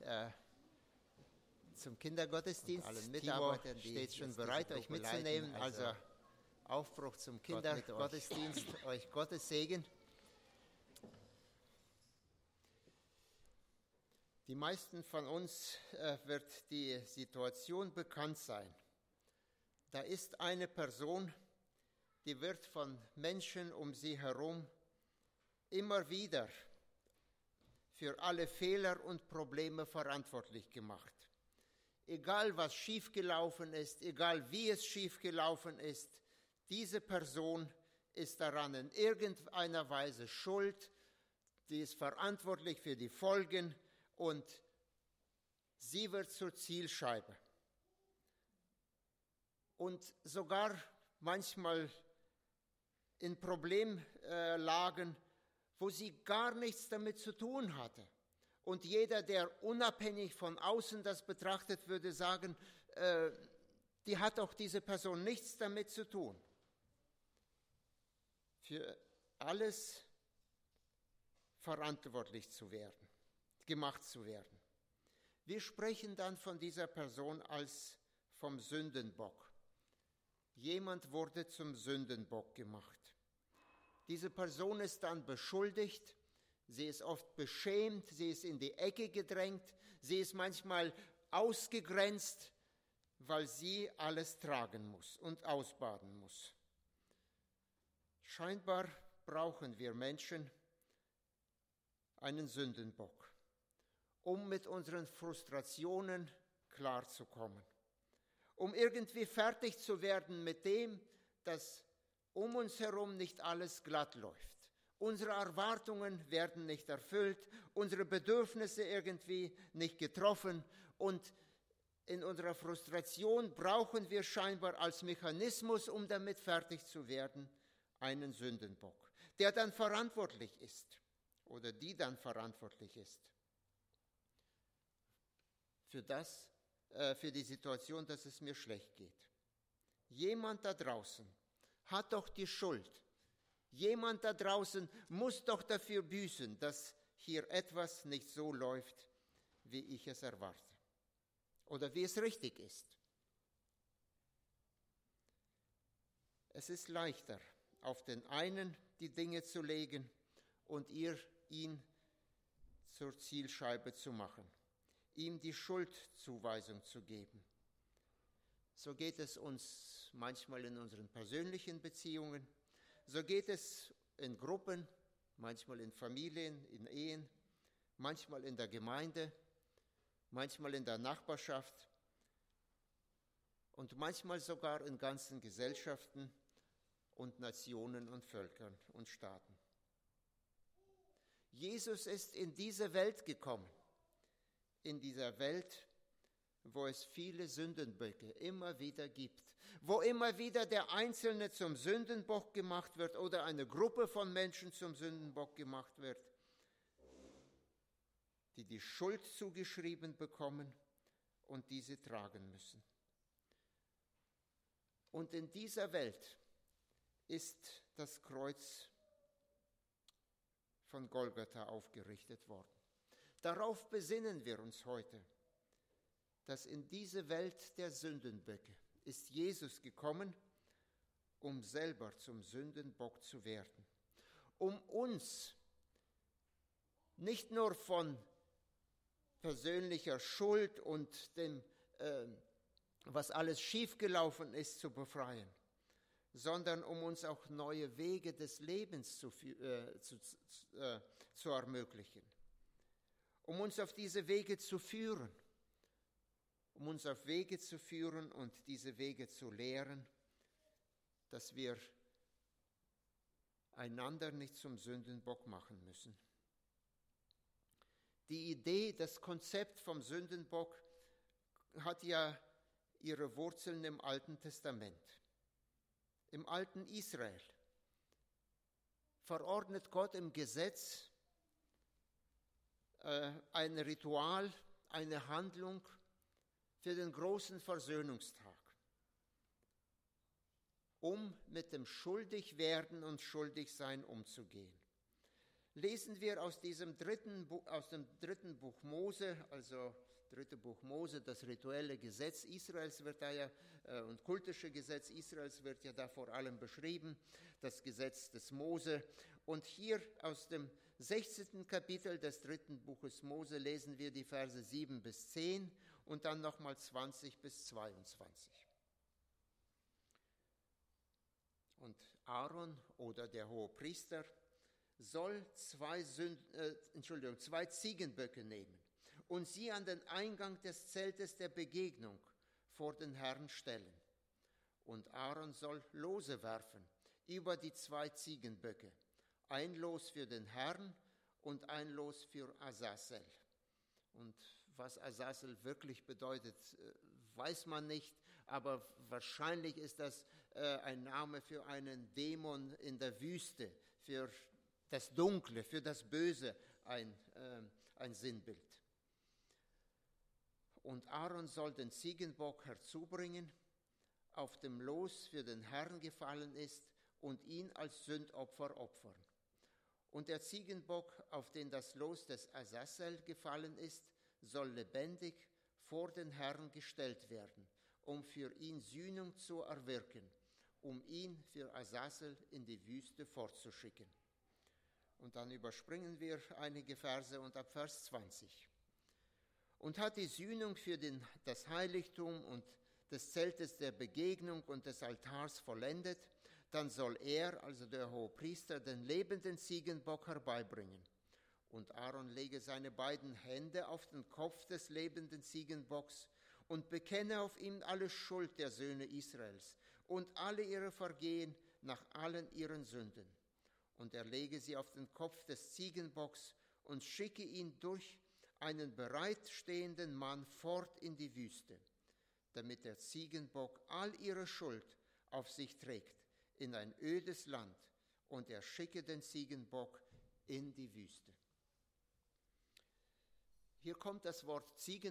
zum Kindergottesdienst. Allen Timo Mitarbeitern, die steht schon jetzt bereit, diese euch Gruppe mitzunehmen. leiten. Also Aufbruch zum Gott mit euch. Kindergottesdienst. Euch Gottes Segen. Die meisten von uns wird die Situation bekannt sein. Da ist eine Person, die wird von Menschen um sie herum immer wieder für alle Fehler und Probleme verantwortlich gemacht. Egal was schiefgelaufen ist, egal wie es schiefgelaufen ist, diese Person ist daran in irgendeiner Weise schuld, sie ist verantwortlich für die Folgen und sie wird zur Zielscheibe. Und sogar manchmal in Problemlagen, wo sie gar nichts damit zu tun hatte. Und jeder, der unabhängig von außen das betrachtet, würde sagen, die hat auch diese Person nichts damit zu tun. Für alles verantwortlich zu werden, gemacht zu werden. Wir sprechen dann von dieser Person als vom Sündenbock. Jemand wurde zum Sündenbock gemacht. Diese Person ist dann beschuldigt, sie ist oft beschämt, sie ist in die Ecke gedrängt, sie ist manchmal ausgegrenzt, weil sie alles tragen muss und ausbaden muss. Scheinbar brauchen wir Menschen einen Sündenbock, um mit unseren Frustrationen klarzukommen, um irgendwie fertig zu werden mit dem, dass um uns herum nicht alles glatt läuft. Unsere Erwartungen werden nicht erfüllt, unsere Bedürfnisse irgendwie nicht getroffen und in unserer Frustration brauchen wir scheinbar als Mechanismus, um damit fertig zu werden, einen Sündenbock, der dann verantwortlich ist oder die dann verantwortlich ist für die Situation, dass es mir schlecht geht. Jemand da draußen hat doch die Schuld. Jemand da draußen muss doch dafür büßen, dass hier etwas nicht so läuft, wie ich es erwarte oder wie es richtig ist. Es ist leichter, auf den einen die Dinge zu legen und ihn zur Zielscheibe zu machen, ihm die Schuldzuweisung zu geben. So geht es uns manchmal in unseren persönlichen Beziehungen, so geht es in Gruppen, manchmal in Familien, in Ehen, manchmal in der Gemeinde, manchmal in der Nachbarschaft und manchmal sogar in ganzen Gesellschaften und Nationen und Völkern und Staaten. Jesus ist in diese Welt gekommen, in dieser Welt, wo es viele Sündenböcke immer wieder gibt, wo immer wieder der Einzelne zum Sündenbock gemacht wird oder eine Gruppe von Menschen zum Sündenbock gemacht wird, die die Schuld zugeschrieben bekommen und diese tragen müssen. Und in dieser Welt ist das Kreuz von Golgatha aufgerichtet worden. Darauf besinnen wir uns heute, dass in diese Welt der Sündenböcke ist Jesus gekommen, um selber zum Sündenbock zu werden, um uns nicht nur von persönlicher Schuld und dem, was alles schiefgelaufen ist, zu befreien, sondern um uns auch neue Wege des Lebens zu ermöglichen, um uns auf diese Wege zu führen, und diese Wege zu lehren, dass wir einander nicht zum Sündenbock machen müssen. Die Idee, das Konzept vom Sündenbock hat ja ihre Wurzeln im Alten Testament. Im alten Israel verordnet Gott im Gesetz ein Ritual, eine Handlung für den großen Versöhnungstag, um mit dem Schuldigwerden und Schuldigsein umzugehen. lesen wir aus dem dritten Buch Mose, also 3. Buch Mose, das rituelle Gesetz Israels wird da ja, und kultische Gesetz Israels wird ja da vor allem beschrieben, das Gesetz des Mose. Und hier aus dem 16. Kapitel des 3. Buches Mose lesen wir die Verse 7 bis 10 und dann nochmal 20 bis 22. Und Aaron oder der Hohepriester soll zwei Ziegenböcke nehmen und sie an den Eingang des Zeltes der Begegnung vor den Herrn stellen. Und Aaron soll Lose werfen über die 2 Ziegenböcke, ein Los für den Herrn und ein Los für Azazel. Und was Azazel wirklich bedeutet, weiß man nicht, aber wahrscheinlich ist das ein Name für einen Dämon in der Wüste, für das Dunkle, für das Böse ein Sinnbild. Und Aaron soll den Ziegenbock herzubringen, auf dem Los für den Herrn gefallen ist, und ihn als Sündopfer opfern. Und der Ziegenbock, auf den das Los des Azazel gefallen ist, soll lebendig vor den Herrn gestellt werden, um für ihn Sühnung zu erwirken, um ihn für Azazel in die Wüste fortzuschicken. Und dann überspringen wir einige Verse und ab Vers 20. Und hat die Sühnung für das Heiligtum und des Zeltes der Begegnung und des Altars vollendet, dann soll er, also der Hohepriester, den lebenden Ziegenbock herbeibringen. Und Aaron lege seine beiden Hände auf den Kopf des lebenden Ziegenbocks und bekenne auf ihm alle Schuld der Söhne Israels und alle ihre Vergehen nach allen ihren Sünden. Und er lege sie auf den Kopf des Ziegenbocks und schicke ihn durch einen bereitstehenden Mann fort in die Wüste, damit der Ziegenbock all ihre Schuld auf sich trägt in ein ödes Land, und er schicke den Ziegenbock in die Wüste. Hier kommt das Wort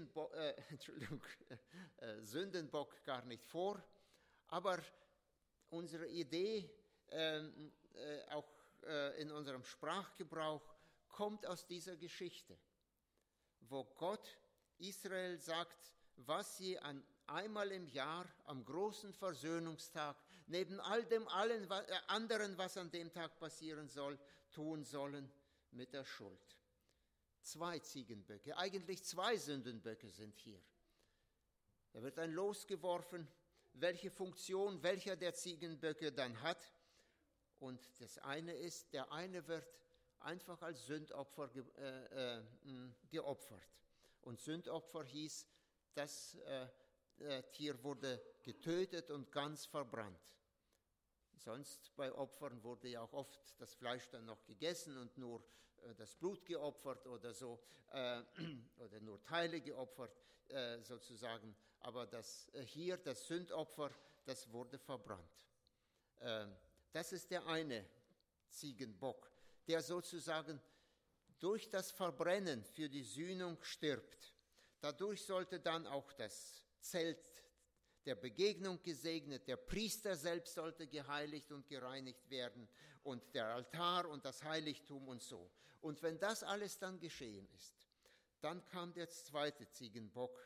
Sündenbock gar nicht vor, aber unsere Idee, auch in unserem Sprachgebrauch, kommt aus dieser Geschichte, wo Gott Israel sagt, was sie einmal im Jahr am großen Versöhnungstag, neben all dem anderen, was an dem Tag passieren soll, tun sollen mit der Schuld. 2 Ziegenböcke, eigentlich 2 Sündenböcke sind hier. Da wird ein Los geworfen, welche Funktion welcher der Ziegenböcke dann hat. Und das eine ist, der eine wird einfach als Sündopfer geopfert. Und Sündopfer hieß, das Tier wurde getötet und ganz verbrannt. Sonst bei Opfern wurde ja auch oft das Fleisch dann noch gegessen und nur das Blut geopfert oder so, oder nur Teile geopfert sozusagen. Aber hier das Sündopfer, das wurde verbrannt. Das ist der eine Ziegenbock, der sozusagen durch das Verbrennen für die Sühnung stirbt. Dadurch sollte dann auch das Zelt der Begegnung gesegnet, der Priester selbst sollte geheiligt und gereinigt werden und der Altar und das Heiligtum und so. Und wenn das alles dann geschehen ist, dann kam der 2. Ziegenbock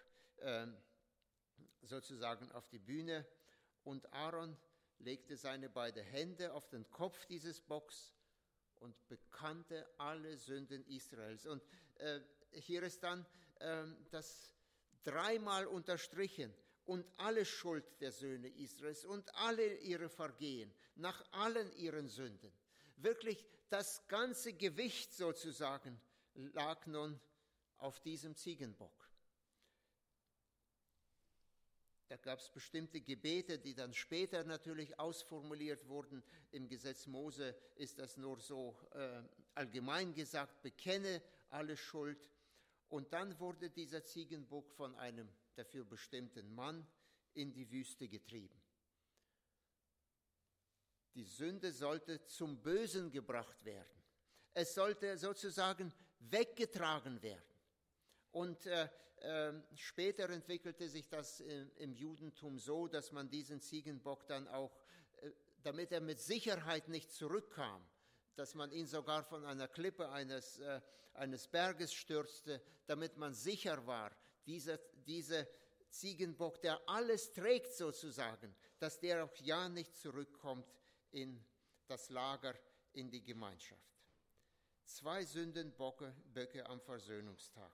sozusagen auf die Bühne und Aaron legte seine beiden Hände auf den Kopf dieses Bocks und bekannte alle Sünden Israels. Und hier ist dann das 3-mal unterstrichen, und alle Schuld der Söhne Israels und alle ihre Vergehen nach allen ihren Sünden. Wirklich das ganze Gewicht sozusagen lag nun auf diesem Ziegenbock. Da gab es bestimmte Gebete, die dann später natürlich ausformuliert wurden. Im Gesetz Mose ist das nur so allgemein gesagt, bekenne alle Schuld. Und dann wurde dieser Ziegenbock von einem dafür bestimmten Mann in die Wüste getrieben. Die Sünde sollte zum Bösen gebracht werden. Es sollte sozusagen weggetragen werden. Und später entwickelte sich das im Judentum so, dass man diesen Ziegenbock dann auch, damit er mit Sicherheit nicht zurückkam, dass man ihn sogar von einer Klippe eines Berges stürzte, damit man sicher war, dieser Ziegenbock, der alles trägt sozusagen, dass der auch ja nicht zurückkommt in das Lager, in die Gemeinschaft. 2 Sündenböcke am Versöhnungstag.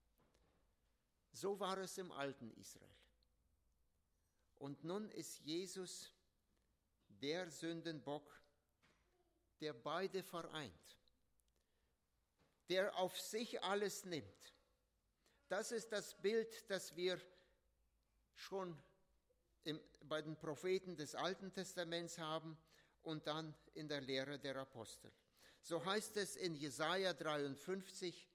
So war es im alten Israel. Und nun ist Jesus der Sündenbock, der beide vereint, der auf sich alles nimmt. Das ist das Bild, das wir schon bei den Propheten des Alten Testaments haben und dann in der Lehre der Apostel. So heißt es in Jesaja 53,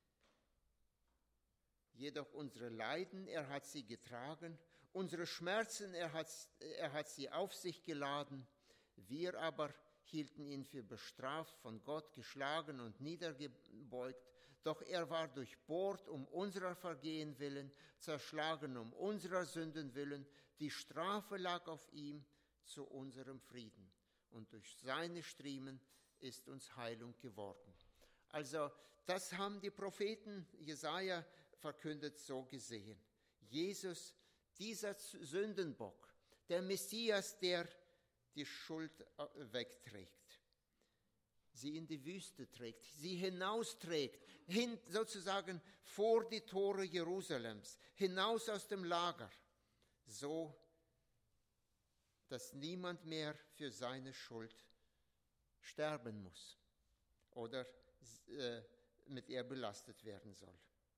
jedoch unsere Leiden, er hat sie getragen, unsere Schmerzen, er hat sie auf sich geladen, wir aber hielten ihn für bestraft, von Gott geschlagen und niedergebeugt, doch er war durchbohrt um unserer Vergehen willen, zerschlagen um unserer Sünden willen, die Strafe lag auf ihm zu unserem Frieden, und durch seine Striemen ist uns Heilung geworden. Also das haben die Propheten Jesaja verkündet, so gesehen. Jesus, dieser Sündenbock, der Messias, der die Schuld wegträgt, sie in die Wüste trägt, sie hinausträgt, sozusagen vor die Tore Jerusalems, hinaus aus dem Lager, so dass niemand mehr für seine Schuld sterben muss oder mit ihr belastet werden soll.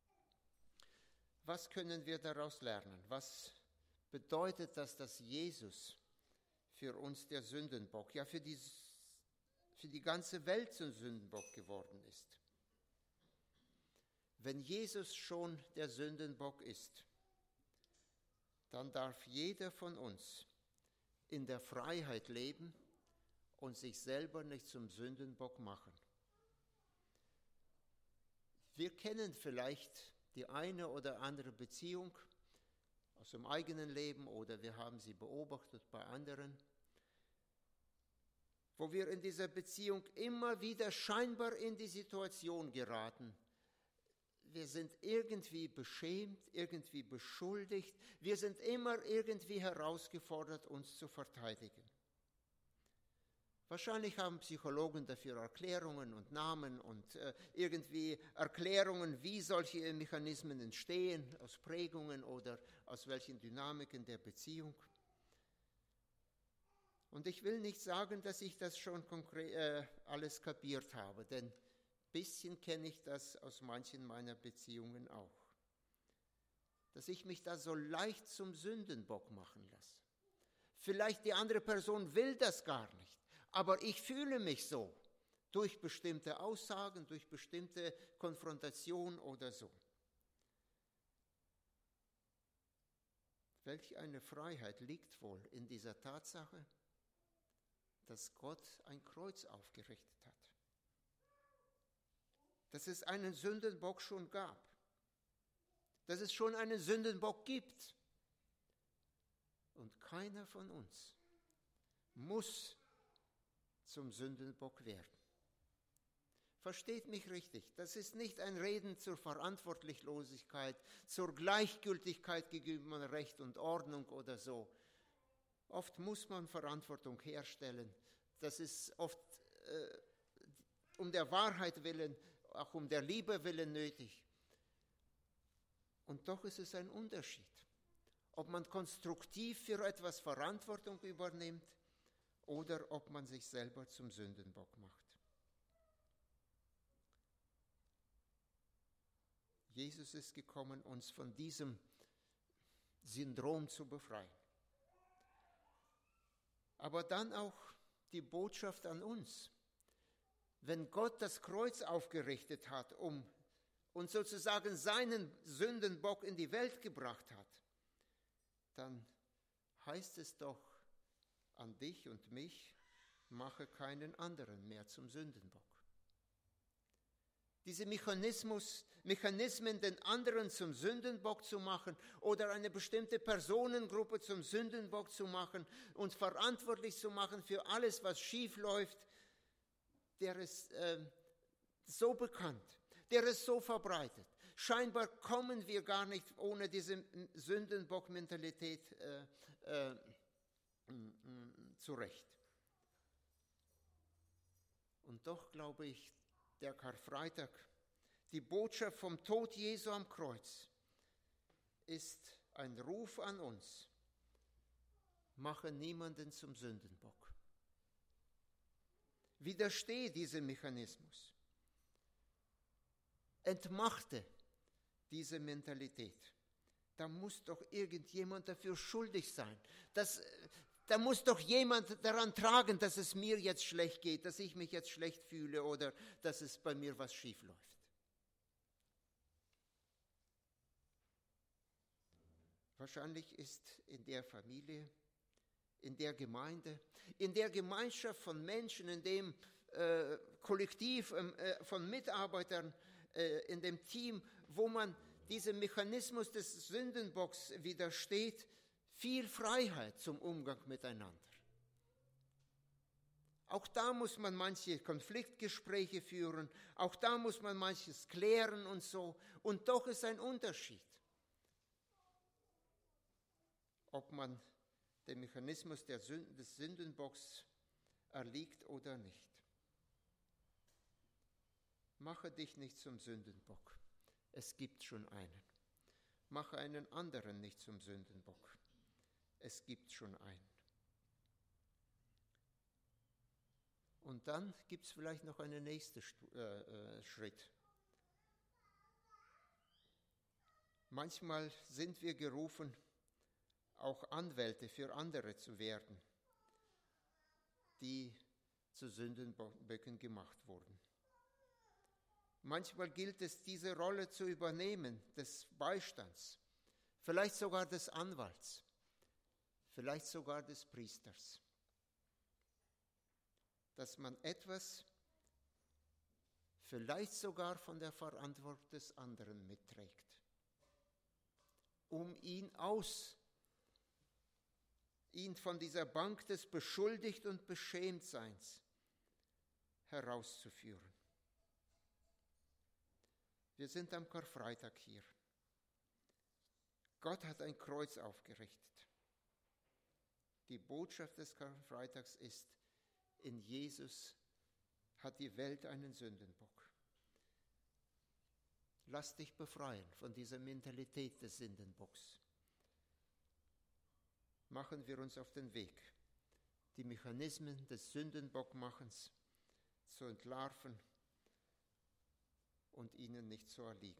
Was können wir daraus lernen? Was bedeutet das, dass Jesus für uns der Sündenbock, ja für die ganze Welt zum Sündenbock geworden ist? Wenn Jesus schon der Sündenbock ist, dann darf jeder von uns in der Freiheit leben und sich selber nicht zum Sündenbock machen. Wir kennen vielleicht die eine oder andere Beziehung aus dem eigenen Leben oder wir haben sie beobachtet bei anderen, wo wir in dieser Beziehung immer wieder scheinbar in die Situation geraten. Wir sind irgendwie beschämt, irgendwie beschuldigt, wir sind immer irgendwie herausgefordert, uns zu verteidigen. Wahrscheinlich haben Psychologen dafür Erklärungen und Namen und irgendwie Erklärungen, wie solche Mechanismen entstehen, aus Prägungen oder aus welchen Dynamiken der Beziehung. Und ich will nicht sagen, dass ich das schon alles kapiert habe, denn ein bisschen kenne ich das aus manchen meiner Beziehungen auch. Dass ich mich da so leicht zum Sündenbock machen lasse. Vielleicht die andere Person will das gar nicht. Aber ich fühle mich so, durch bestimmte Aussagen, durch bestimmte Konfrontation oder so. Welch eine Freiheit liegt wohl in dieser Tatsache, dass Gott ein Kreuz aufgerichtet hat. Dass es einen Sündenbock schon gab. Dass es schon einen Sündenbock gibt. Und keiner von uns muss zum Sündenbock werden. Versteht mich richtig, das ist nicht ein Reden zur Verantwortungslosigkeit, zur Gleichgültigkeit gegenüber Recht und Ordnung oder so. Oft muss man Verantwortung herstellen. Das ist oft um der Wahrheit willen, auch um der Liebe willen nötig. Und doch ist es ein Unterschied, ob man konstruktiv für etwas Verantwortung übernimmt oder ob man sich selber zum Sündenbock macht. Jesus ist gekommen, uns von diesem Syndrom zu befreien. Aber dann auch die Botschaft an uns. Wenn Gott das Kreuz aufgerichtet hat, und sozusagen seinen Sündenbock in die Welt gebracht hat, dann heißt es doch an dich und mich, mache keinen anderen mehr zum Sündenbock. Diese Mechanismen, den anderen zum Sündenbock zu machen oder eine bestimmte Personengruppe zum Sündenbock zu machen und verantwortlich zu machen für alles, was schief läuft, der ist so bekannt, der ist so verbreitet. Scheinbar kommen wir gar nicht ohne diese Sündenbock-Mentalität zurecht. Und doch glaube ich, der Karfreitag, die Botschaft vom Tod Jesu am Kreuz, ist ein Ruf an uns: Mache niemanden zum Sündenbock. Widerstehe diesem Mechanismus. Entmachte diese Mentalität. Da muss doch irgendjemand dafür schuldig sein. Da muss doch jemand daran tragen, dass es mir jetzt schlecht geht, dass ich mich jetzt schlecht fühle oder dass es bei mir was schief läuft. Wahrscheinlich ist in der Familie, in der Gemeinde, in der Gemeinschaft von Menschen, in dem Kollektiv von Mitarbeitern, in dem Team, wo man diesem Mechanismus des Sündenbocks widersteht, viel Freiheit zum Umgang miteinander. Auch da muss man manche Konfliktgespräche führen, auch da muss man manches klären und so. Und doch ist ein Unterschied, ob man dem Mechanismus des Sündenbocks erliegt oder nicht. Mache dich nicht zum Sündenbock. Es gibt schon einen. Mache einen anderen nicht zum Sündenbock. Es gibt schon einen. Und dann gibt es vielleicht noch einen nächsten Schritt. Manchmal sind wir gerufen, auch Anwälte für andere zu werden, die zu Sündenböcken gemacht wurden. Manchmal gilt es, diese Rolle zu übernehmen, des Beistands, vielleicht sogar des Anwalts, vielleicht sogar des Priesters, dass man etwas, vielleicht sogar von der Verantwortung des anderen mitträgt, um ihn von dieser Bank des Beschuldigt- und Beschämtseins herauszuführen. Wir sind am Karfreitag hier. Gott hat ein Kreuz aufgerichtet. Die Botschaft des Karfreitags ist, in Jesus hat die Welt einen Sündenbock. Lass dich befreien von dieser Mentalität des Sündenbocks. Machen wir uns auf den Weg, die Mechanismen des Sündenbockmachens zu entlarven und ihnen nicht zu erliegen.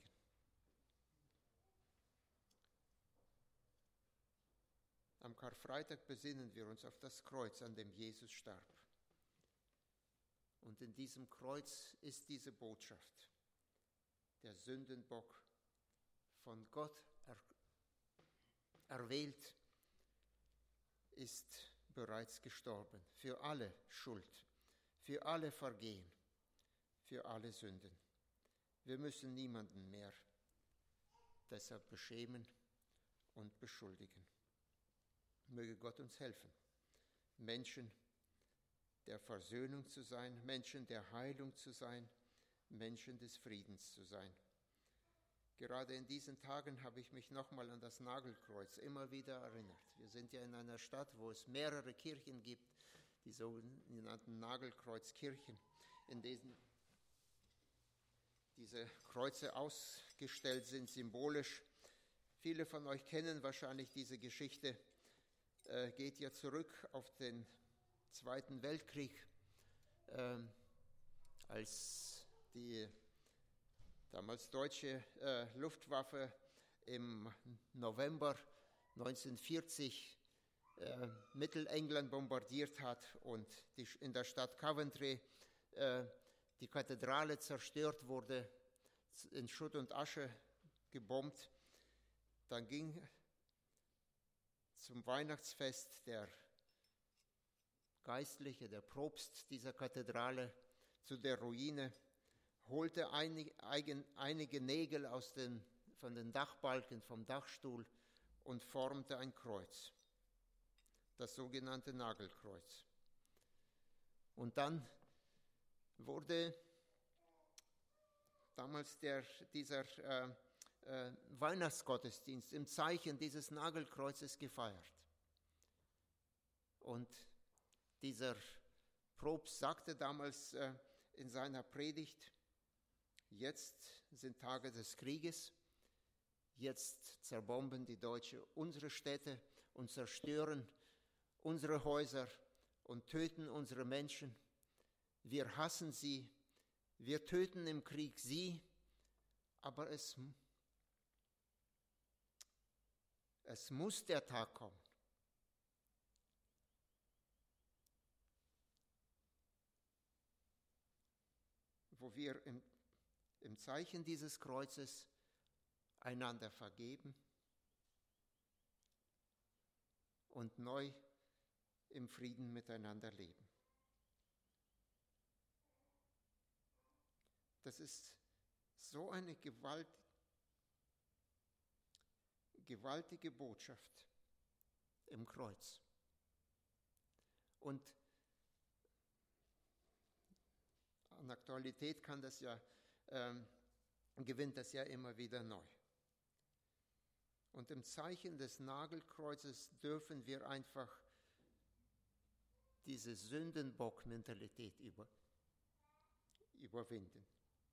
Am Karfreitag besinnen wir uns auf das Kreuz, an dem Jesus starb. Und in diesem Kreuz ist diese Botschaft: Der Sündenbock, von Gott erwählt, ist bereits gestorben für alle Schuld, für alle Vergehen, für alle Sünden. Wir müssen niemanden mehr deshalb beschämen und beschuldigen. Möge Gott uns helfen, Menschen der Versöhnung zu sein, Menschen der Heilung zu sein, Menschen des Friedens zu sein. Gerade in diesen Tagen habe ich mich nochmal an das Nagelkreuz immer wieder erinnert. Wir sind ja in einer Stadt, wo es mehrere Kirchen gibt, die sogenannten Nagelkreuzkirchen, in denen diese Kreuze ausgestellt sind, symbolisch. Viele von euch kennen wahrscheinlich diese Geschichte, geht ja zurück auf den Zweiten Weltkrieg, als die damals deutsche Luftwaffe im November 1940 Mittelengland bombardiert hat und in der Stadt Coventry die Kathedrale zerstört wurde, in Schutt und Asche gebombt. Dann ging zum Weihnachtsfest der Geistliche, der Propst dieser Kathedrale zu der Ruine, holte einige Nägel von den Dachbalken, vom Dachstuhl und formte ein Kreuz, das sogenannte Nagelkreuz. Und dann wurde damals dieser Weihnachtsgottesdienst im Zeichen dieses Nagelkreuzes gefeiert. Und dieser Propst sagte damals in seiner Predigt, jetzt sind Tage des Krieges, jetzt zerbomben die Deutschen unsere Städte und zerstören unsere Häuser und töten unsere Menschen. Wir hassen sie, wir töten im Krieg sie, aber es muss der Tag kommen, wo wir im Zeichen dieses Kreuzes einander vergeben und neu im Frieden miteinander leben. Das ist so eine gewaltige Botschaft im Kreuz. Und an Aktualität gewinnt das ja immer wieder neu. Und im Zeichen des Nagelkreuzes dürfen wir einfach diese Sündenbock-Mentalität überwinden,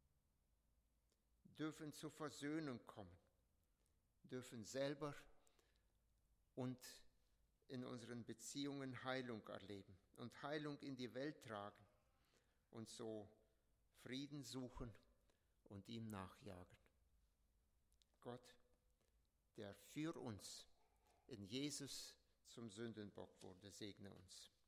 dürfen zur Versöhnung kommen, dürfen selber und in unseren Beziehungen Heilung erleben und Heilung in die Welt tragen und so Frieden suchen und ihm nachjagen. Gott, der für uns in Jesus zum Sündenbock wurde, segne uns.